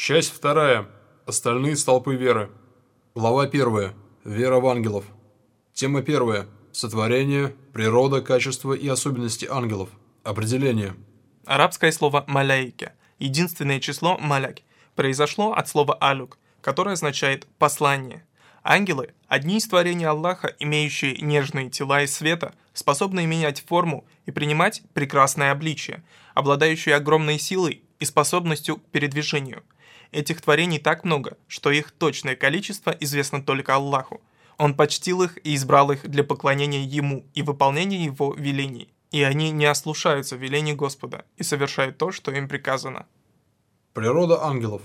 Часть 2. Остальные столпы веры. Глава 1. Вера в ангелов. Тема 1. Сотворение, природа, качества и особенности ангелов. Определение. Арабское слово «маляйка», единственное число «маляк», произошло от слова «алюк», которое означает «послание». Ангелы – одни из творений Аллаха, имеющие нежные тела из света, способные менять форму и принимать прекрасное обличие, обладающие огромной силой и способностью к передвижению. Этих творений так много, что их точное количество известно только Аллаху. Он почтил их и избрал их для поклонения Ему и выполнения Его велений. И они не ослушаются велений Господа и совершают то, что им приказано. Природа ангелов.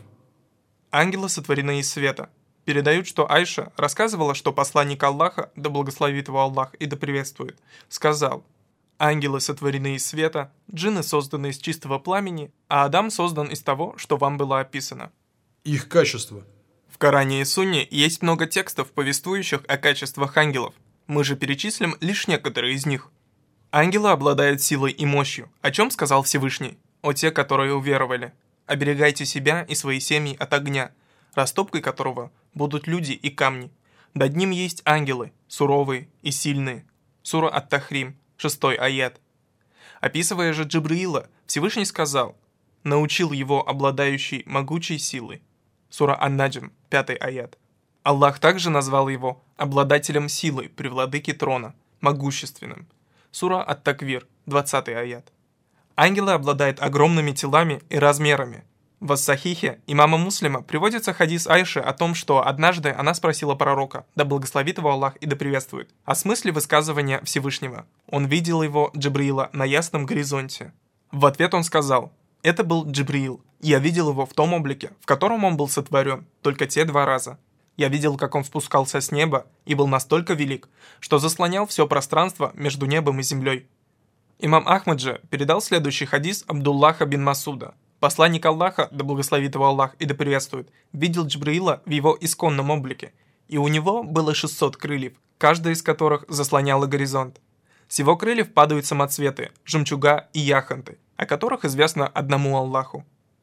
Ангелы сотворены из света. Передают, что Айша рассказывала, что посланник Аллаха, да благословит его Аллах и да приветствует, сказал: «Ангелы сотворены из света, джинны созданы из чистого пламени, а Адам создан из того, что вам было описано». Их качества. В Коране и Сунне есть много текстов, повествующих о качествах ангелов. Мы же перечислим лишь некоторые из них. Ангелы обладают силой и мощью, о чем сказал Всевышний: «О те, которые уверовали, оберегайте себя и свои семьи от огня, растопкой которого будут люди и камни. Над ним есть ангелы, суровые и сильные». Сура Ат-Тахрим, 6 аят. Описывая же Джибриила, Всевышний сказал: «Научил его обладающий могучей силой». Сура Ан-Наджм, 5 аят. Аллах также назвал его обладателем силы при владыке трона, могущественным. Сура Ат-Таквир, 20 аят. Ангелы обладают огромными телами и размерами. В Ас-Сахихе имама Муслима приводится хадис Айши о том, что однажды она спросила пророка, да благословит его Аллах и да приветствует, о смысле высказывания Всевышнего. Он видел его, Джибриила, на ясном горизонте. В ответ он сказал: «Это был Джибриил. Я видел его в том облике, в котором он был сотворен, только те 2 раза. Я видел, как он спускался с неба и был настолько велик, что заслонял все пространство между небом и землей». Имам Ахмад же передал следующий хадис Абдуллаха бин Масуда. Посланник Аллаха, да благословит его Аллах и да приветствует, видел Джибриила в его исконном облике, и у него было 600 крыльев, каждая из которых заслоняла горизонт. С его крыльев падают самоцветы, жемчуга и яхонты, о которых известно одному Аллаху.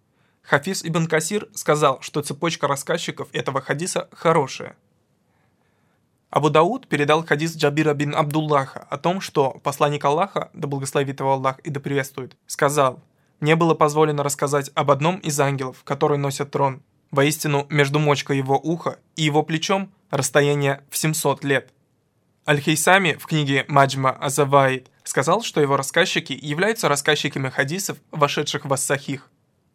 Хафиз ибн Касир сказал, что цепочка рассказчиков этого хадиса хорошая. Абу Дауд передал хадис Джабира бин Абдуллаха о том, что посланник Аллаха, да благословит его Аллах и да приветствует, сказал: «Мне было позволено рассказать об одном из ангелов, который носит трон. Воистину, между мочкой его уха и его плечом расстояние в 700 лет». Аль-Хейсами в книге Маджма Азаваид сказал, что его рассказчики являются рассказчиками хадисов, вошедших в Ас-Сахих.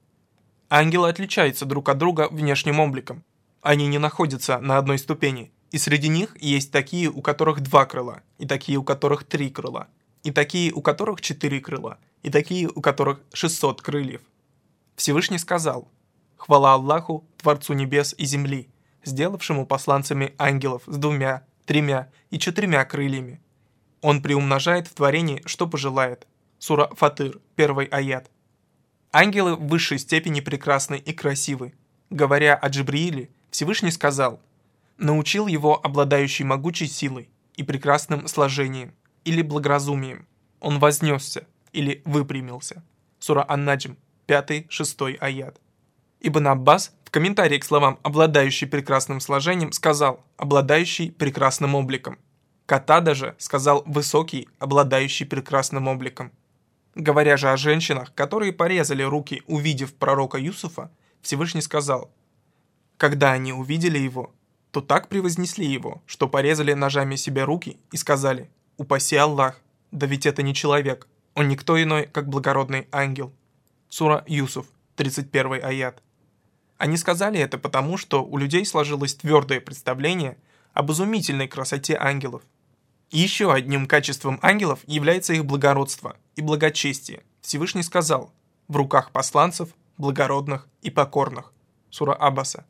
Ангелы отличаются друг от друга внешним обликом. Они не находятся на одной ступени, и среди них есть такие, у которых 2 крыла, и такие, у которых 3 крыла, и такие, у которых 4 крыла, и такие, у которых 600 крыльев. Всевышний сказал: «Хвала Аллаху, Творцу небес и земли, сделавшему посланцами ангелов с 2, 3 и 4 крыльями. Он приумножает в творении, что пожелает». Сура Фатыр, 1 аят. Ангелы в высшей степени прекрасны и красивы. Говоря о Джибрииле, Всевышний сказал: «Научил его обладающий могучей силой и прекрасным сложением или благоразумием. Он вознесся или выпрямился». Сура Ан-Наджм, 5-6 аят. Ибн Аббас в комментарии к словам «обладающий прекрасным сложением» сказал «обладающий прекрасным обликом». Катада же сказал «высокий, обладающий прекрасным обликом». Говоря же о женщинах, которые порезали руки, увидев пророка Юсуфа, Всевышний сказал: «Когда они увидели его, то так превознесли его, что порезали ножами себе руки и сказали: „Упаси Аллах, да ведь это не человек, он никто иной, как благородный ангел». Сура Юсуф, 31 аят. Они сказали это потому, что у людей сложилось твердое представление об изумительной красоте ангелов. Еще одним качеством ангелов является их благородство и благочестие. Всевышний сказал: «В руках посланцев, благородных и покорных». Сура Аббаса,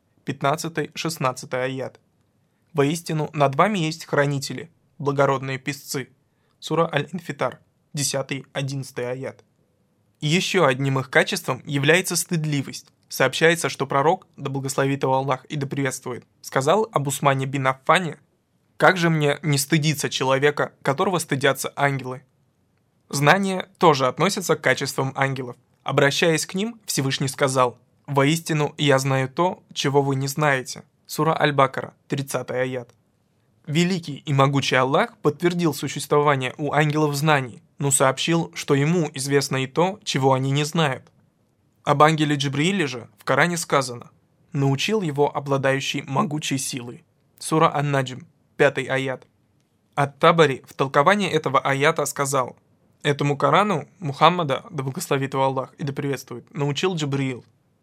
15-16 аят. «Воистину, над вами есть хранители, благородные песцы». Сура Аль-Инфитар, 10-11 аят. Еще одним их качеством является стыдливость. Сообщается, что пророк, да благословит его Аллах и да приветствует, сказал об Усмане бин Аффане: «Как же мне не стыдиться человека, которого стыдятся ангелы?» Знание тоже относится к качествам ангелов. Обращаясь к ним, Всевышний сказал: «Воистину, я знаю то, чего вы не знаете». Сура Аль-Бакара, 30 аят. Великий и могучий Аллах подтвердил существование у ангелов знаний, но сообщил, что ему известно и то, чего они не знают. Об ангеле Джибрииле же в Коране сказано: «Научил его обладающий могучей силой». Сура Ан-Наджм, 5 аят. Ат-Табари в толковании этого аята сказал: «Этому Корану Мухаммада, да благословит его Аллах и да приветствует, научил Джибриил».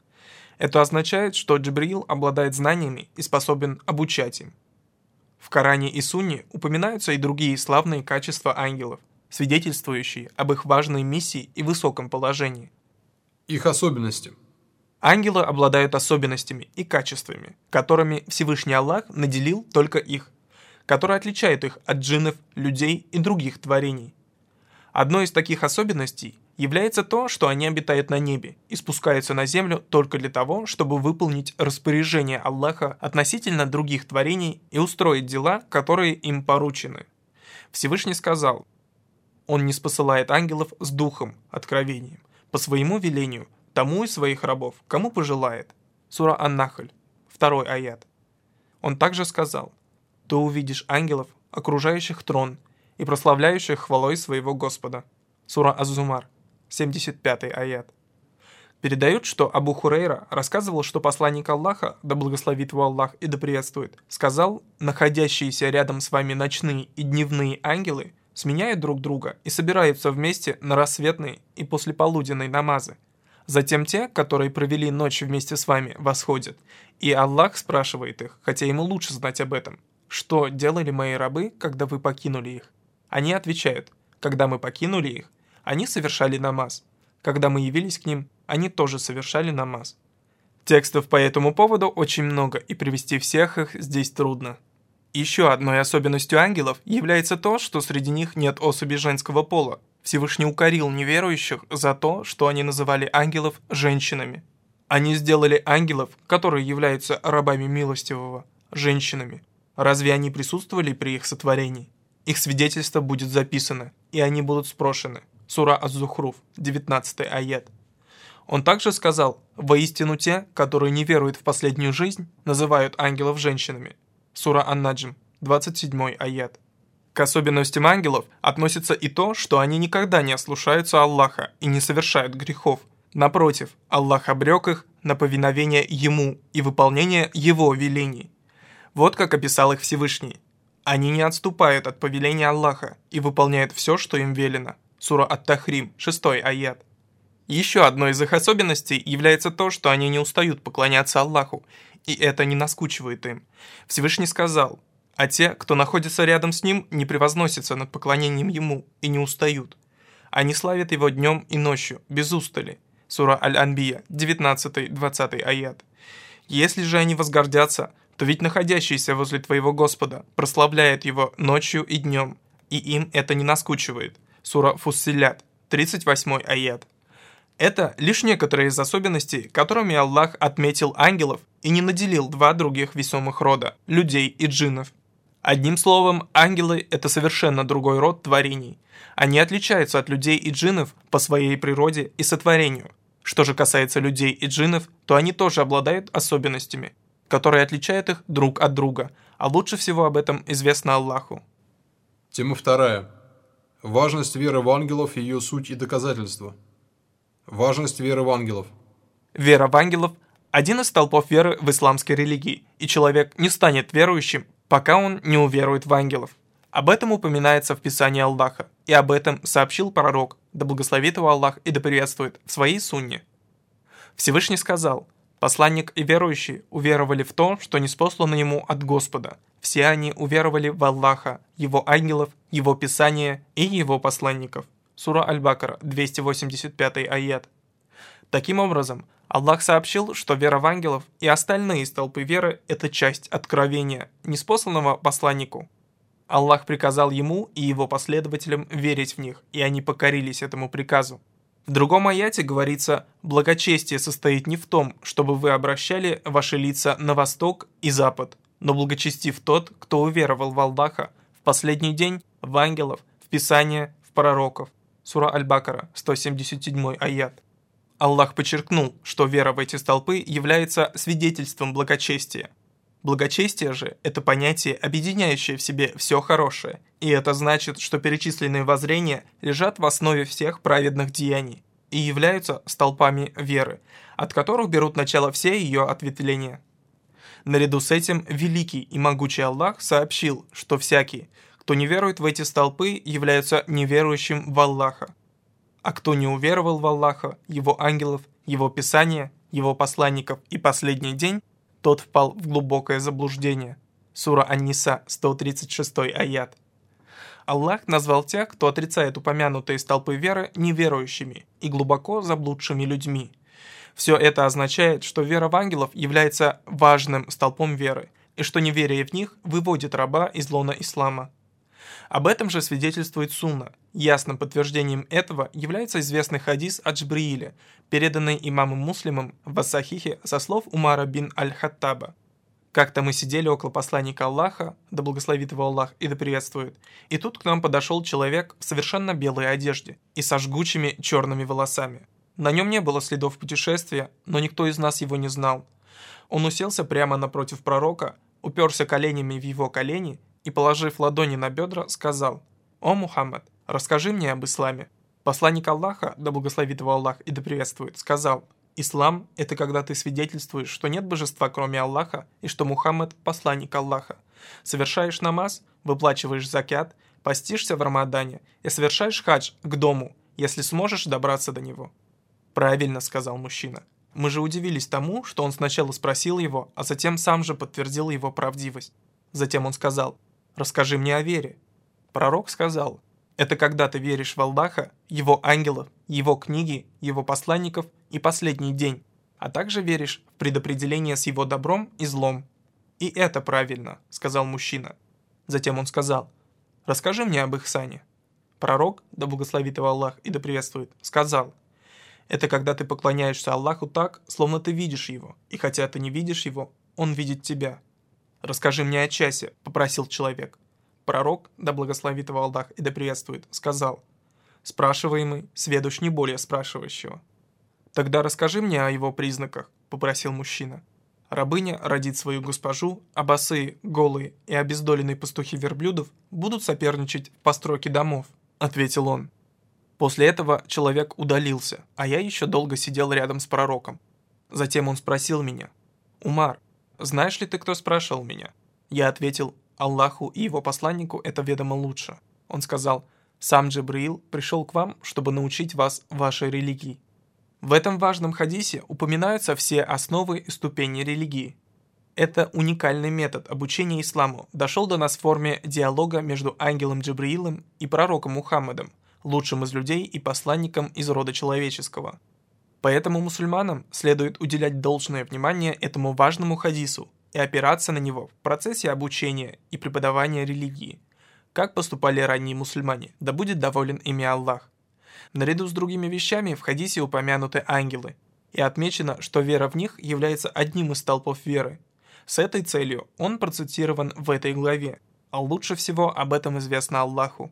Это означает, что Джибриил обладает знаниями и способен обучать им. В Коране и Сунне упоминаются и другие славные качества ангелов, свидетельствующие об их важной миссии и высоком положении. Их особенности. Ангелы обладают особенностями и качествами, которыми Всевышний Аллах наделил только их, которые отличают их от джиннов, людей и других творений. Одной из таких особенностей является то, что они обитают на небе и спускаются на землю только для того, чтобы выполнить распоряжение Аллаха относительно других творений и устроить дела, которые им поручены. Всевышний сказал: «Он не спосылает ангелов с духом, откровением, по своему велению, тому из своих рабов, кому пожелает». Сура Ан-Нахль, 2 аят. Он также сказал: «Ты увидишь ангелов, окружающих трон и прославляющих хвалой своего Господа». Сура Az-Зумар, 75 аят. Передают, что Абу Хурейра рассказывал, что посланник Аллаха, да благословит его Аллах и да приветствует, сказал: «Находящиеся рядом с вами ночные и дневные ангелы сменяют друг друга и собираются вместе на рассветные и послеполуденные намазы. Затем те, которые провели ночь вместе с вами, восходят, и Аллах спрашивает их, хотя ему лучше знать об этом: что делали мои рабы, когда вы покинули их? Они отвечают: когда мы покинули их, они совершали намаз. Когда мы явились к ним, они тоже совершали намаз». Текстов по этому поводу очень много, и привести всех их здесь трудно. Еще одной особенностью ангелов является то, что среди них нет особи женского пола. Всевышний укорил неверующих за то, что они называли ангелов женщинами. Они сделали ангелов, которые являются рабами милостивого, женщинами. Разве они присутствовали при их сотворении? Их свидетельство будет записано, и они будут спрошены. Сура Аз-Зухруф, 19 аят. Он также сказал: «Воистину те, которые не веруют в последнюю жизнь, называют ангелов женщинами». Сура Ан-Наджм, 27 аят. К особенностям ангелов относится и то, что они никогда не ослушаются Аллаха и не совершают грехов. Напротив, Аллах обрек их на повиновение Ему и выполнение Его велений. Вот как описал их Всевышний: «Они не отступают от повеления Аллаха и выполняют все, что им велено». Сура Ат-Тахрим, 6 аят. Еще одной из их особенностей является то, что они не устают поклоняться Аллаху, и это не наскучивает им. Всевышний сказал: «А те, кто находится рядом с Ним, не превозносятся над поклонением Ему и не устают. Они славят Его днем и ночью, без устали». Сура Аль-Анбия, 19-20 аят. «Если же они возгордятся, то ведь находящийся возле твоего Господа прославляет Его ночью и днем, и им это не наскучивает». Сура Фуссилят, 38 аят. Это лишь некоторые из особенностей, которыми Аллах отметил ангелов и не наделил два других весомых рода – людей и джиннов. Одним словом, ангелы – это совершенно другой род творений. Они отличаются от людей и джиннов по своей природе и сотворению. Что же касается людей и джиннов, то они тоже обладают особенностями, которые отличают их друг от друга, а лучше всего об этом известно Аллаху. Тема 2. Важность веры в ангелов, ее суть и доказательства. Важность веры в ангелов. Вера в ангелов – один из столпов веры в исламской религии, и человек не станет верующим, пока он не уверует в ангелов. Об этом упоминается в Писании Аллаха, и об этом сообщил пророк, да благословит его Аллах и да приветствует, в своей сунне. Всевышний сказал: «Посланник и верующие уверовали в то, что ниспослано ему от Господа. Все они уверовали в Аллаха, Его ангелов, Его Писание и Его посланников». Сура Аль-Бакара, 285 аят. Таким образом, Аллах сообщил, что вера в ангелов и остальные столпы веры – это часть откровения, ниспосланного посланнику. Аллах приказал ему и его последователям верить в них, и они покорились этому приказу. В другом аяте говорится: «Благочестие состоит не в том, чтобы вы обращали ваши лица на восток и запад, но благочестив тот, кто уверовал в Аллаха, в последний день, в ангелов, в Писание, в пророков». Сура Аль-Бакара, 177 аят. Аллах подчеркнул, что вера в эти столпы является свидетельством благочестия. Благочестие же – это понятие, объединяющее в себе все хорошее, и это значит, что перечисленные воззрения лежат в основе всех праведных деяний и являются столпами веры, от которых берут начало все ее ответвления. Наряду с этим великий и могучий Аллах сообщил, что всякий, кто не верует в эти столпы, является неверующим в Аллаха. А кто не уверовал в Аллаха, его ангелов, его писания, его посланников и последний день, тот впал в глубокое заблуждение. Сура Ан-Ниса, 136 аят. Аллах назвал тех, кто отрицает упомянутые столпы веры, неверующими и глубоко заблудшими людьми. Все это означает, что вера в ангелов является важным столпом веры, и что неверие в них выводит раба из лона ислама. Об этом же свидетельствует сунна. Ясным подтверждением этого является известный хадис о Джибрииле, переданный имамом Муслимом в ас-Сахихе со слов Умара бин аль-Хаттаба. Как-то мы сидели около посланника Аллаха, да благословит его Аллах и да приветствует, и тут к нам подошел человек в совершенно белой одежде и со жгучими черными волосами. На нем не было следов путешествия, но никто из нас его не знал. Он уселся прямо напротив пророка, уперся коленями в его колени и, положив ладони на бедра, сказал: «О Мухаммад, расскажи мне об исламе». Посланник Аллаха, да благословит его Аллах и да приветствует, сказал: «Ислам – это когда ты свидетельствуешь, что нет божества, кроме Аллаха, и что Мухаммад – посланник Аллаха. Совершаешь намаз, выплачиваешь закят, постишься в Рамадане и совершаешь хадж к дому, если сможешь добраться до него». «Правильно», – сказал мужчина. Мы же удивились тому, что он сначала спросил его, а затем сам же подтвердил его правдивость. Затем он сказал: «Расскажи мне о вере». Пророк сказал: «Это когда ты веришь в Аллаха, его ангелов, его книги, его посланников и последний день, а также веришь в предопределение с его добром и злом». «И это правильно», — сказал мужчина. Затем он сказал: «Расскажи мне об ихсане». Пророк, да благословит его Аллах и да приветствует, сказал: «Это когда ты поклоняешься Аллаху так, словно ты видишь его, и хотя ты не видишь его, он видит тебя». «Расскажи мне о часе», — попросил человек. Пророк, да благословит его Аллах и да приветствует, сказал: «Спрашиваемый сведущ не более спрашивающего». «Тогда расскажи мне о его признаках», — попросил мужчина. «Рабыня родит свою госпожу, а босые, голые и обездоленные пастухи верблюдов будут соперничать в постройке домов», — ответил он. После этого человек удалился, а я еще долго сидел рядом с пророком. Затем он спросил меня: «Умар, знаешь ли ты, кто спрашивал меня?» Я ответил: «Аллаху и его посланнику это ведомо лучше». Он сказал: «Сам Джибриил пришел к вам, чтобы научить вас вашей религии». В этом важном хадисе упоминаются все основы и ступени религии. Это уникальный метод обучения исламу дошел до нас в форме диалога между ангелом Джибриилом и пророком Мухаммадом, лучшим из людей и посланником из рода человеческого. Поэтому мусульманам следует уделять должное внимание этому важному хадису и опираться на него в процессе обучения и преподавания религии. Как поступали ранние мусульмане, да будет доволен ими Аллах. Наряду с другими вещами в хадисе упомянуты ангелы, и отмечено, что вера в них является одним из столпов веры. С этой целью он процитирован в этой главе, а лучше всего об этом известно Аллаху.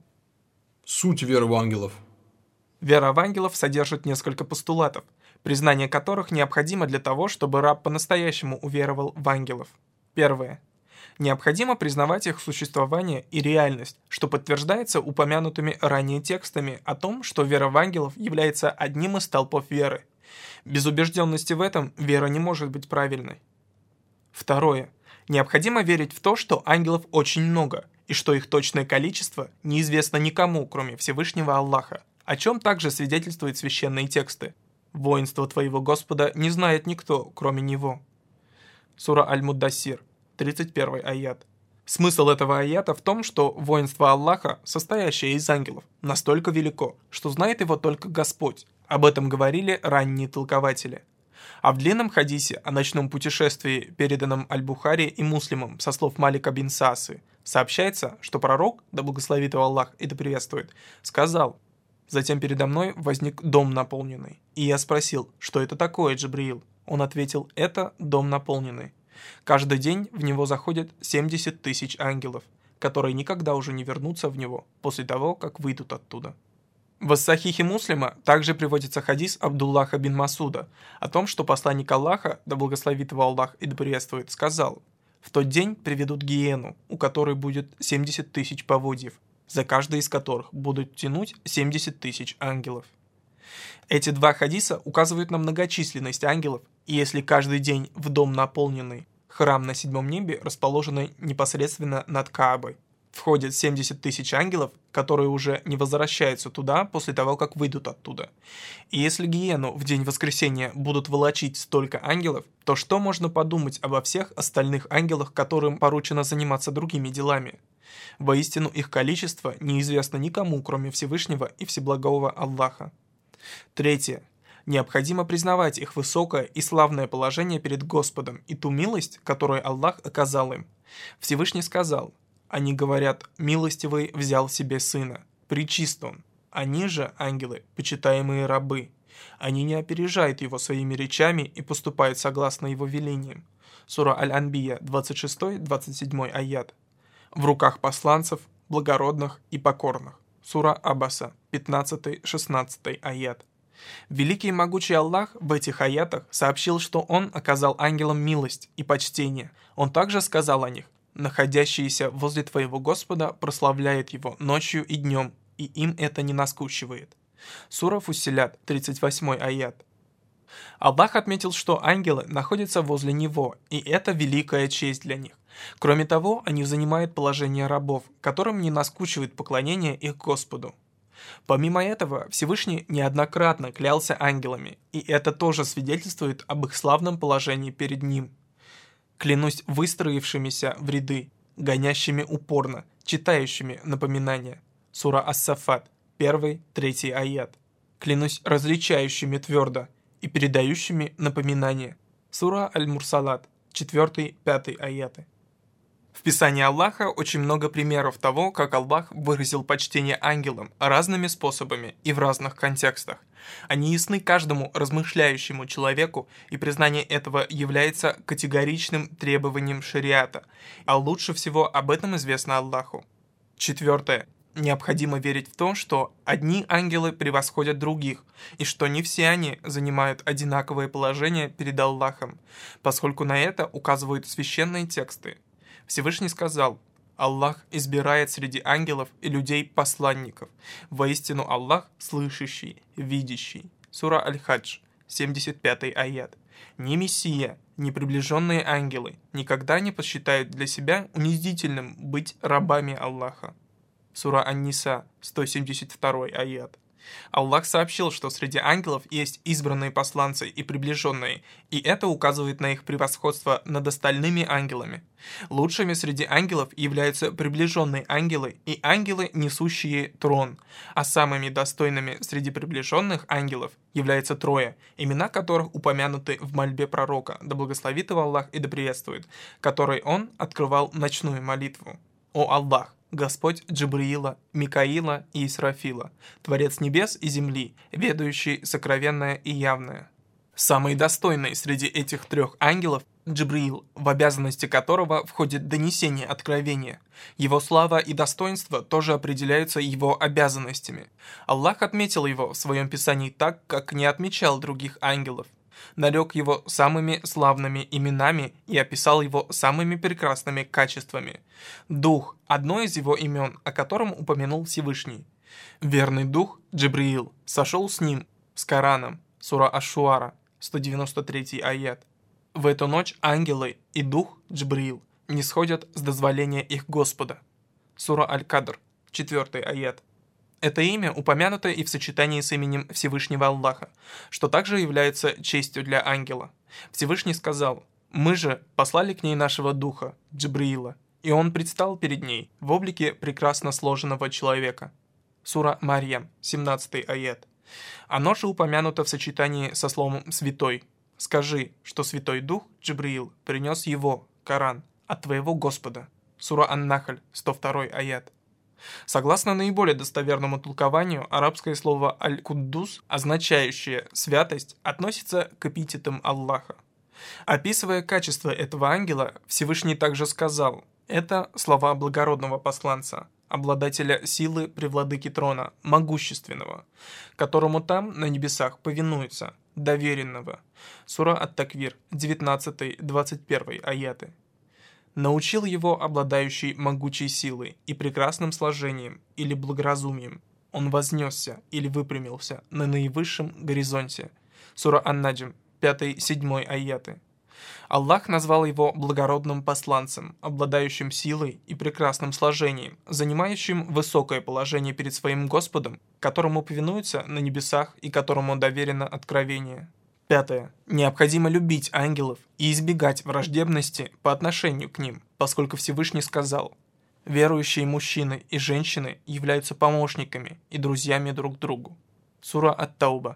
Суть веры в ангелов. Вера в ангелов содержит несколько постулатов, признание которых необходимо для того, чтобы раб по-настоящему уверовал в ангелов. Первое. Необходимо признавать их существование и реальность, что подтверждается упомянутыми ранее текстами о том, что вера в ангелов является одним из столпов веры. Без убежденности в этом вера не может быть правильной. Второе. Необходимо верить в то, что ангелов очень много, и что их точное количество неизвестно никому, кроме Всевышнего Аллаха, о чем также свидетельствуют священные тексты. «Воинство твоего Господа не знает никто, кроме Него». Сура Аль-Муддассир, 31 аят. Смысл этого аята в том, что воинство Аллаха, состоящее из ангелов, настолько велико, что знает его только Господь. Об этом говорили ранние толкователи. А в длинном хадисе о ночном путешествии, переданном Аль-Бухари и Муслимом со слов Малика бин Саасы, сообщается, что пророк, да благословит его Аллах и да приветствует, сказал: «Затем передо мной возник дом наполненный. И я спросил, что это такое, Джибриил?» Он ответил: «Это дом наполненный. Каждый день в него заходят 70 тысяч ангелов, которые никогда уже не вернутся в него после того, как выйдут оттуда». В Сахихе Муслима также приводится хадис Абдуллаха бин Масуда о том, что посланник Аллаха, да благословит его Аллах и да приветствует, сказал: «В тот день приведут гиену, у которой будет 70 тысяч поводьев, за каждой из которых будут тянуть 70 тысяч ангелов». Эти два хадиса указывают на многочисленность ангелов, и если каждый день в дом, наполненный храм на седьмом небе, расположенный непосредственно над Каабой, входят 70 тысяч ангелов, которые уже не возвращаются туда после того, как выйдут оттуда. И если гиену в день воскресения будут волочить столько ангелов, то что можно подумать обо всех остальных ангелах, которым поручено заниматься другими делами? Воистину, их количество неизвестно никому, кроме Всевышнего и Всеблагого Аллаха. Третье. Необходимо признавать их высокое и славное положение перед Господом и ту милость, которую Аллах оказал им. Всевышний сказал: «Они говорят: милостивый взял себе сына, пречист он. Они же, ангелы, почитаемые рабы. Они не опережают его своими речами и поступают согласно его велениям». Сура Аль-Анбия, 26-27 аят. В руках посланцев, благородных и покорных. Сура Абаса, 15-16 аят. Великий и могучий Аллах в этих аятах сообщил, что Он оказал ангелам милость и почтение. Он также сказал о них: «Находящиеся возле твоего Господа прославляют Его ночью и днем, и им это не наскучивает». Сура Фуссилят, 38 аят. Аллах отметил, что ангелы находятся возле Него, и это великая честь для них. Кроме того, они занимают положение рабов, которым не наскучивает поклонение их Господу. Помимо этого, Всевышний неоднократно клялся ангелами, и это тоже свидетельствует об их славном положении перед Ним. «Клянусь выстроившимися в ряды, гонящими упорно, читающими напоминания». Сура Ас-Сафат, 1-3 аят. «Клянусь различающими твердо и передающими напоминания». Сура Аль-Мурсалат, 4-5 аяты. В Писании Аллаха очень много примеров того, как Аллах выразил почтение ангелам разными способами и в разных контекстах. Они ясны каждому размышляющему человеку, и признание этого является категоричным требованием шариата, а лучше всего об этом известно Аллаху. Четвертое. Необходимо верить в то, что одни ангелы превосходят других, и что не все они занимают одинаковое положение перед Аллахом, поскольку на это указывают священные тексты. Всевышний сказал: «Аллах избирает среди ангелов и людей посланников. Воистину Аллах слышащий, видящий». Сура Аль-Хадж, 75 аят. Ни Мессия, ни приближенные ангелы никогда не посчитают для себя унизительным быть рабами Аллаха. Сура Ан-Ниса, 172 аят. Аллах сообщил, что среди ангелов есть избранные посланцы и приближенные, и это указывает на их превосходство над остальными ангелами. Лучшими среди ангелов являются приближенные ангелы и ангелы, несущие трон, а самыми достойными среди приближенных ангелов являются трое, имена которых упомянуты в мольбе пророка, да благословит его Аллах и да приветствует, которой он открывал ночную молитву. «О Аллах, Господь Джибриила, Микаила и Исрафила, Творец небес и земли, ведающий сокровенное и явное». Самый достойный среди этих трех ангелов – Джибриил, в обязанности которого входит донесение откровения. Его слава и достоинство тоже определяются его обязанностями. Аллах отметил его в своем писании так, как не отмечал других ангелов. Нарек его самыми славными именами и описал его самыми прекрасными качествами. Дух – одно из его имен, о котором упомянул Всевышний. Верный дух, Джибриил, сошел с ним, с Кораном, сура Аш-Шуара, 193 аят. В эту ночь ангелы и дух, Джибриил, не сходят с дозволения их Господа. Сура Аль-Кадр, 4 аят. Это имя упомянуто и в сочетании с именем Всевышнего Аллаха, что также является честью для ангела. Всевышний сказал: «Мы же послали к ней нашего духа, Джибриила, и он предстал перед ней в облике прекрасно сложенного человека». Сура Марьям, 17 аят. Оно же упомянуто в сочетании со словом «святой». «Скажи, что Святой Дух, Джибриил, принес его, Коран, от твоего Господа». Сура Ан-Нахль, 102 аят. Согласно наиболее достоверному толкованию, арабское слово «аль-Куддус», означающее «святость», относится к эпитетам Аллаха. Описывая качество этого ангела, Всевышний также сказал: «Это слова благородного посланца. обладателя силы при владыке трона, могущественного, которому там, на небесах, повинуются, доверенного. Сура Ат-Таквир, 19-21 аяты. Научил его обладающий могучей силой и прекрасным сложением или благоразумием. Он вознесся или выпрямился на наивысшем горизонте. Сура Ан-Наджм, 5-7 аяты. Аллах назвал его благородным посланцем, обладающим силой и прекрасным сложением, занимающим высокое положение перед своим Господом, которому повинуются на небесах и которому доверено откровение. 5. Необходимо любить ангелов и избегать враждебности по отношению к ним, поскольку Всевышний сказал: «Верующие мужчины и женщины являются помощниками и друзьями друг другу». Сура Ат-Тауба,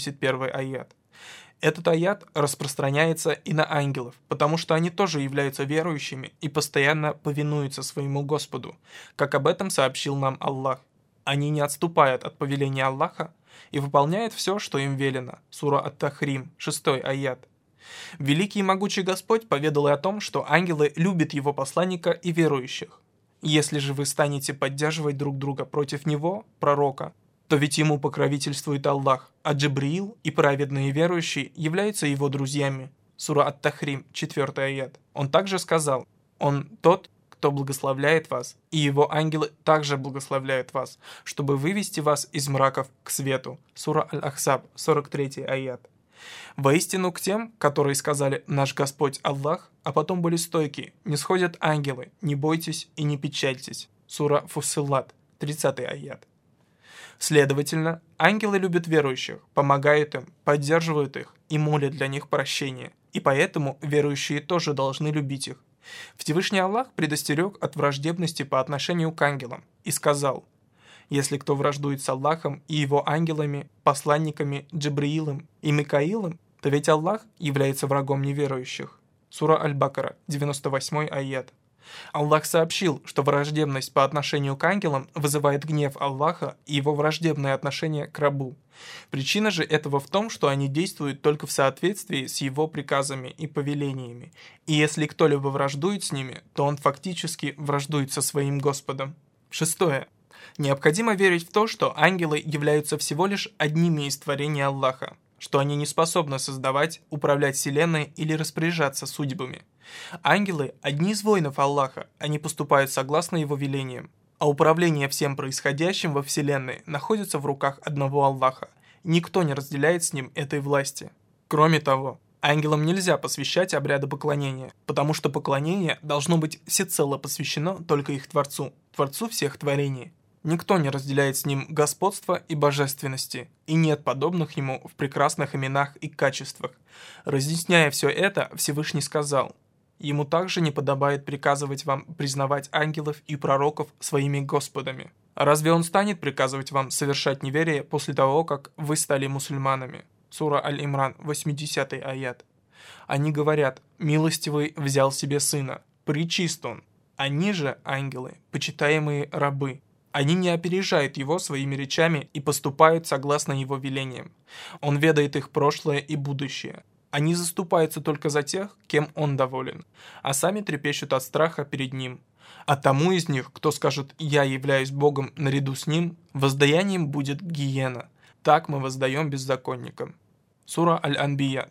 71 аят. Этот аят распространяется и на ангелов, потому что они тоже являются верующими и постоянно повинуются своему Господу, как об этом сообщил нам Аллах. Они не отступают от повеления Аллаха и выполняют все, что им велено. Сура Ат-Тахрим, 6 аят. Великий и могучий Господь поведал и о том, что ангелы любят его посланника и верующих. Если же вы станете поддерживать друг друга против него, пророка, то ведь ему покровительствует Аллах, а Джибриил и праведные верующие являются его друзьями. Сура Ат-Тахрим, 4 аят. Он также сказал: «Он тот, кто благословляет вас, и его ангелы также благословляют вас, чтобы вывести вас из мраков к свету». Сура Аль-Ахсаб, 43 аят. Воистину к тем, которые сказали «Наш Господь Аллах», а потом были стойки, не сходят ангелы, не бойтесь и не печальтесь. Сура Фуссилат, 30 аят. Следовательно, ангелы любят верующих, помогают им, поддерживают их и молят для них прощения, и поэтому верующие тоже должны любить их. Всевышний Аллах предостерег от враждебности по отношению к ангелам и сказал: «Если кто враждует с Аллахом и его ангелами, посланниками Джибриилом и Микаилом, то ведь Аллах является врагом неверующих». Сура Аль-Бакара, 98 аят. Аллах сообщил, что враждебность по отношению к ангелам вызывает гнев Аллаха и его враждебное отношение к рабу. Причина же этого в том, что они действуют только в соответствии с его приказами и повелениями, и если кто-либо враждует с ними, то он фактически враждует со своим Господом. 6. Необходимо верить в то, что ангелы являются всего лишь одними из творений Аллаха, что они не способны создавать, управлять вселенной или распоряжаться судьбами. Ангелы – одни из воинов Аллаха, они поступают согласно его велениям, а управление всем происходящим во вселенной находится в руках одного Аллаха, никто не разделяет с ним этой власти. Кроме того, ангелам нельзя посвящать обряды поклонения, потому что поклонение должно быть всецело посвящено только их Творцу, Творцу всех творений. Никто не разделяет с ним господства и божественности, и нет подобных ему в прекрасных именах и качествах. Разъясняя все это, Всевышний сказал: «Ему также не подобает приказывать вам признавать ангелов и пророков своими господами. А разве он станет приказывать вам совершать неверие после того, как вы стали мусульманами?» Сура Аль-Имран, 80 аят. Они говорят: «Милостивый взял себе сына, пречист он». Они же, ангелы, почитаемые рабы. Они не опережают его своими речами и поступают согласно его велениям. Он ведает их прошлое и будущее. Они заступаются только за тех, кем он доволен, а сами трепещут от страха перед ним. А тому из них, кто скажет «Я являюсь Богом наряду с ним», воздаянием будет гиена. Так мы воздаем беззаконникам. Сура Аль-Анбия,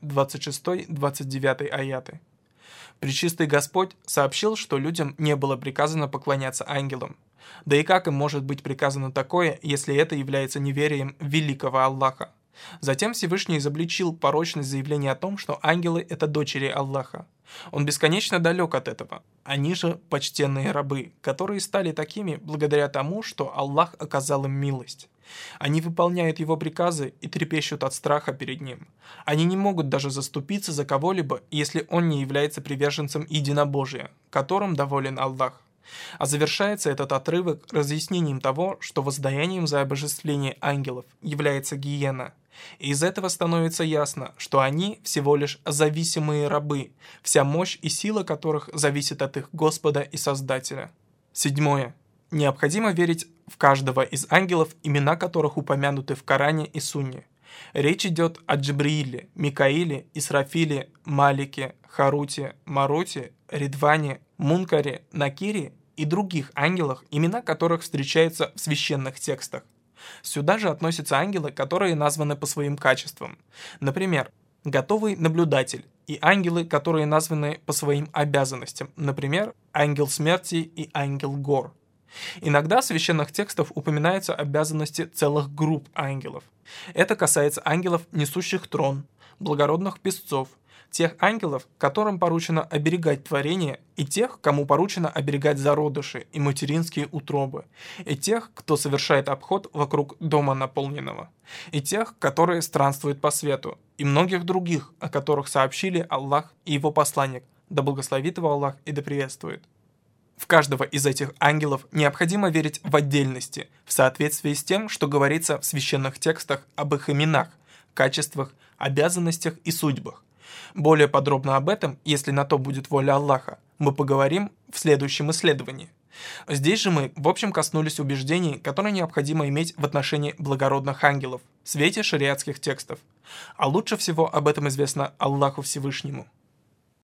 26-29 аяты. Пречистый Господь сообщил, что людям не было приказано поклоняться ангелам. Да и как им может быть приказано такое, если это является неверием великого Аллаха? Затем Всевышний изобличил порочность заявления о том, что ангелы – это дочери Аллаха. Он бесконечно далек от этого. Они же почтенные рабы, которые стали такими благодаря тому, что Аллах оказал им милость. Они выполняют его приказы и трепещут от страха перед ним. Они не могут даже заступиться за кого-либо, если он не является приверженцем единобожия, которым доволен Аллах. А завершается этот отрывок разъяснением того, что воздаянием за обожествление ангелов является гиена. И из этого становится ясно, что они всего лишь зависимые рабы, вся мощь и сила которых зависит от их Господа и Создателя. 7. Необходимо верить в каждого из ангелов, имена которых упомянуты в Коране и Сунне. Речь идет о Джибрииле, Микаиле, Исрафиле, Малике, Харуте, Маруте, Ридване, Мункаре, Накире и других ангелах, имена которых встречаются в священных текстах. Сюда же относятся ангелы, которые названы по своим качествам. Например, готовый наблюдатель и ангелы, которые названы по своим обязанностям. Например, ангел смерти и ангел гор. Иногда в священных текстах упоминаются обязанности целых групп ангелов. Это касается ангелов, несущих трон, благородных песцов, тех ангелов, которым поручено оберегать творение, и тех, кому поручено оберегать зародыши и материнские утробы, и тех, кто совершает обход вокруг дома наполненного, и тех, которые странствуют по свету, и многих других, о которых сообщили Аллах и его посланник, да благословит его Аллах и да приветствует. В каждого из этих ангелов необходимо верить в отдельности, в соответствии с тем, что говорится в священных текстах об их именах, качествах, обязанностях и судьбах. Более подробно об этом, если на то будет воля Аллаха, мы поговорим в следующем исследовании. Здесь же мы, в общем, коснулись убеждений, которые необходимо иметь в отношении благородных ангелов в свете шариатских текстов. А лучше всего об этом известно Аллаху Всевышнему.